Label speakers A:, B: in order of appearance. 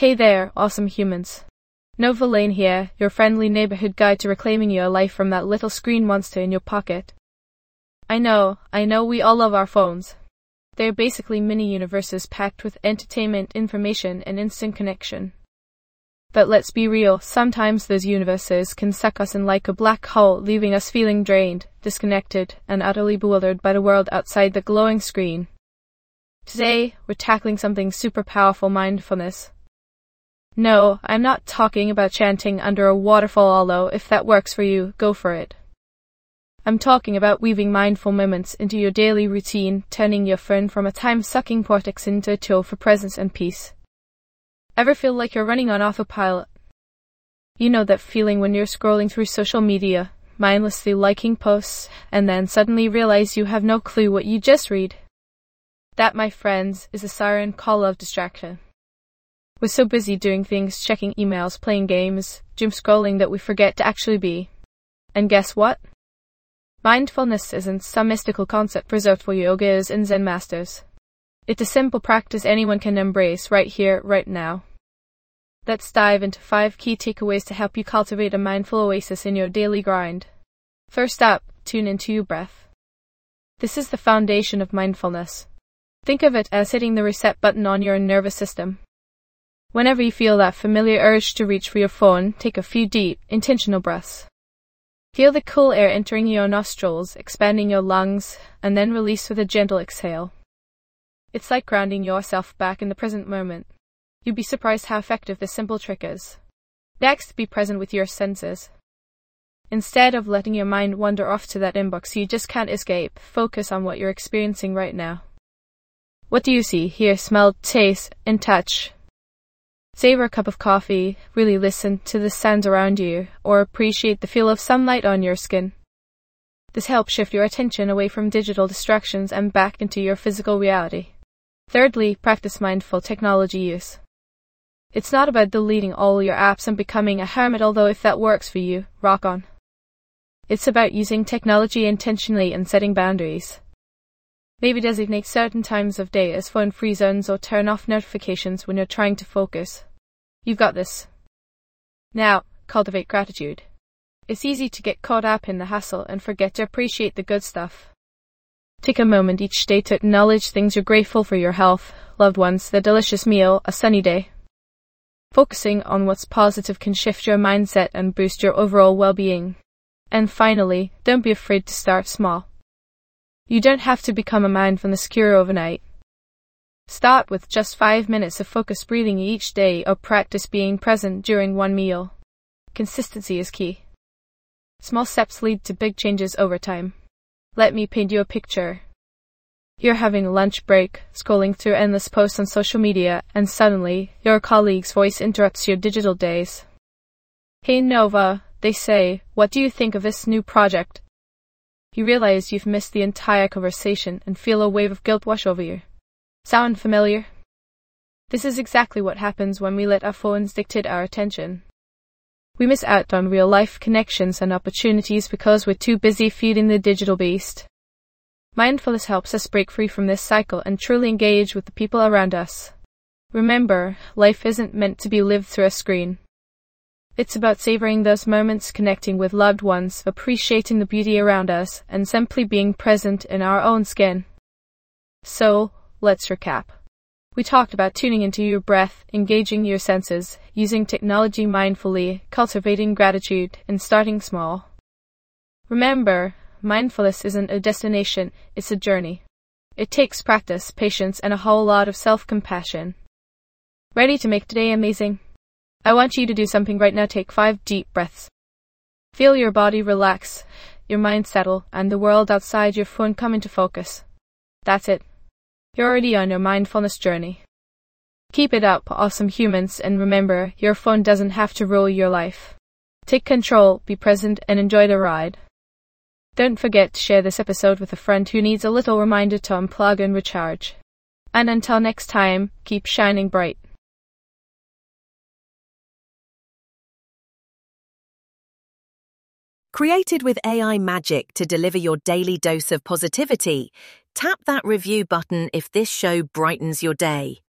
A: Hey there, awesome humans. Nova Lane here, your friendly neighborhood guide to reclaiming your life from that little screen monster in your pocket. I know, we all love our phones. They're basically mini-universes packed with entertainment, information, and instant connection. But let's be real, sometimes those universes can suck us in like a black hole, leaving us feeling drained, disconnected, and utterly bewildered by the world outside the glowing screen. Today, we're tackling something super powerful: mindfulness. No, I'm not talking about chanting under a waterfall, although if that works for you, go for it. I'm talking about weaving mindful moments into your daily routine, turning your phone from a time-sucking vortex into a tool for presence and peace. Ever feel like you're running on autopilot? You know that feeling when you're scrolling through social media, mindlessly liking posts, and then suddenly realize you have no clue what you just read? That, my friends, is a siren call of distraction. We're so busy doing things, checking emails, playing games, doom scrolling, that we forget to actually be. And guess what? Mindfulness isn't some mystical concept reserved for yogis and Zen masters. It's a simple practice anyone can embrace right here, right now. Let's dive into 5 key takeaways to help you cultivate a mindful oasis in your daily grind. First up, tune into your breath. This is the foundation of mindfulness. Think of it as hitting the reset button on your nervous system. Whenever you feel that familiar urge to reach for your phone, take a few deep, intentional breaths. Feel the cool air entering your nostrils, expanding your lungs, and then release with a gentle exhale. It's like grounding yourself back in the present moment. You'd be surprised how effective this simple trick is. Next, be present with your senses. Instead of letting your mind wander off to that inbox you just can't escape, focus on what you're experiencing right now. What do you see, hear, smell, taste, and touch? Savor a cup of coffee, really listen to the sounds around you, or appreciate the feel of sunlight on your skin. This helps shift your attention away from digital distractions and back into your physical reality. Thirdly, practice mindful technology use. It's not about deleting all your apps and becoming a hermit, although if that works for you, rock on. It's about using technology intentionally and setting boundaries. Maybe designate certain times of day as phone-free zones or turn off notifications when you're trying to focus. You've got this. Now, cultivate gratitude. It's easy to get caught up in the hustle and forget to appreciate the good stuff. Take a moment each day to acknowledge things you're grateful for: your health, loved ones, the delicious meal, a sunny day. Focusing on what's positive can shift your mindset and boost your overall well-being. And finally, don't be afraid to start small. You don't have to become a mindfulness guru overnight. Start with just 5 minutes of focused breathing each day, or practice being present during one meal. Consistency is key. Small steps lead to big changes over time. Let me paint you a picture. You're having a lunch break, scrolling through endless posts on social media, and suddenly, your colleague's voice interrupts your digital days. "Hey Nova," they say, "what do you think of this new project?" You realize you've missed the entire conversation and feel a wave of guilt wash over you. Sound familiar? This is exactly what happens when we let our phones dictate our attention. We miss out on real-life connections and opportunities because we're too busy feeding the digital beast. Mindfulness helps us break free from this cycle and truly engage with the people around us. Remember, life isn't meant to be lived through a screen. It's about savoring those moments, connecting with loved ones, appreciating the beauty around us, and simply being present in our own skin. So, let's recap. We talked about tuning into your breath, engaging your senses, using technology mindfully, cultivating gratitude, and starting small. Remember, mindfulness isn't a destination, it's a journey. It takes practice, patience, and a whole lot of self-compassion. Ready to make today amazing? I want you to do something right now. Take 5 deep breaths. Feel your body relax, your mind settle, and the world outside your phone come into focus. That's it. You're already on your mindfulness journey. Keep it up, awesome humans, and remember, your phone doesn't have to rule your life. Take control, be present, and enjoy the ride. Don't forget to share this episode with a friend who needs a little reminder to unplug and recharge. And until next time, keep shining bright.
B: Created with AI magic to deliver your daily dose of positivity, tap that review button if this show brightens your day.